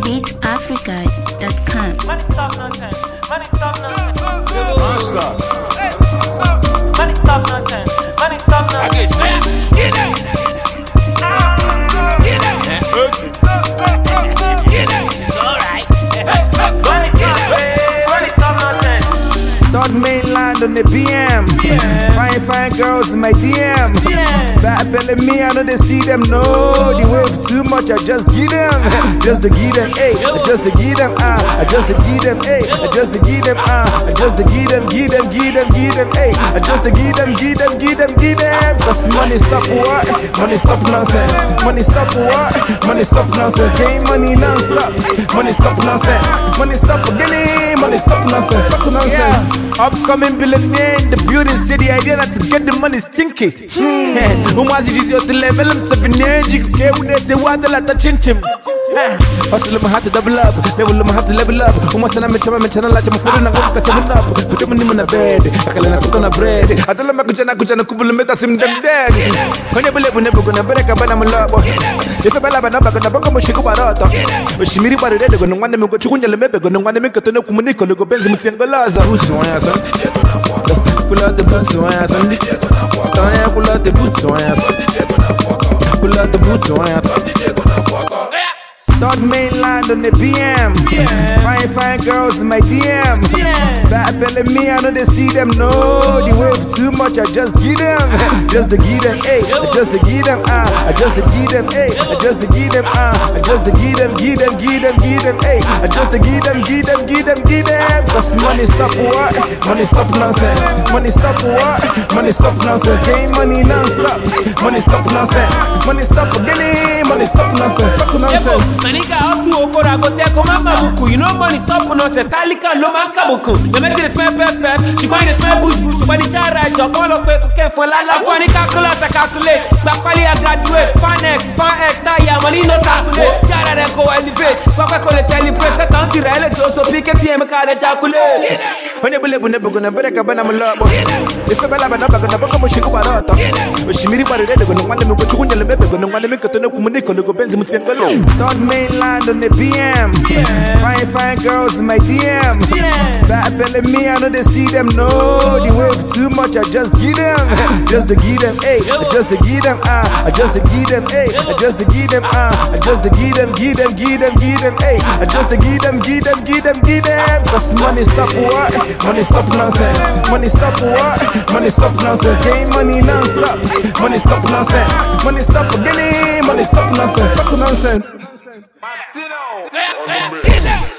BeatAfrica.com. Money stop nonsense. Money stop nonsense. Non-stop. Money stop nonsense. Money stop nonsense. Get out! Get out! Get out! It's alright. Money stop nonsense. Third mainland on the BM. Fine girls in my DM. Bad belly me, I know they see them. No, they wave too much, I just give them. Just to give them, I just to give them, I just to give them, I just to give them, I just to give them, I just to give them. Cause money stop what? Money stop nonsense. Money stop what? Money stop nonsense. Game money non-stop. Money stop nonsense. Money stop again. Money stop nonsense. Stop nonsense. Upcoming billionaire in the beauty city. Idea not to get the money stinky. Umazi jizi yote level I'm 7 years. Jike unete wada la ta chinchim. Hustle my heart to double up. Level my heart to level up. Umasana mechama la chama furu na ngoka 7 up. Kutema ni mna bed. Akala na kuko na bread. Adala makujana kubulu meta sim dem dead. Kwenye bule bune bugo na bereka bana mulabo. Ife bala bana bago na bongo mushiku barata. Ushimiri bari rede gono ngwane mko chukunja lemebe gono ngwane mko tono kumuniko logo benzi mutiangolaza. Pull out the boots, pull out the boots, pull out the boots. Third mainland on the BM. Fine girls in my DM. Bad belly me, I know they see them. No, they wave too much, I just give them. Just to give them, I just to give them, I just to give them, I just to give them, I just to give them, I just to give them. Cause money stop what? Money stop nonsense. Money stop what? Money stop nonsense. Game money non-stop. Money stop nonsense. Money stop again. Money stop nonsense. Stop nonsense. Manika asu okora gote koma mabuku. You know money stop nonsense. Talika no man kabuku. The message is smell pep. She find the smell bush. She find the chara. Just call up with cocaine for la. Funny calculus I calculate. Backpali I graduate. Fan X, tire money no circulate. Chara then go elevate. Papa call it celebrate. The country rally so pick a team card ejaculate. When you believe never gonna break a banana labo. If a bala banana gonna book a mushiku barata. Ushimiri bari rede gono ngwane mko chukunja lemebe gono ngwane mko tono kumuniko logo benzi mutiangolo. Third mainland on the BM. Fine girls in my DM. Bad belly me, I know they see them. No, they wave too much, I just give them. Just to give them, I just to give them, I just to give them, I just to give them, I just to give them, I just to give them. Cause money stop what? Money stop nonsense. Money stop what? Money stop nonsense. Game money non-stop. Money stop nonsense. Money stop again. Money stop nonsense. Stop nonsense. Get out!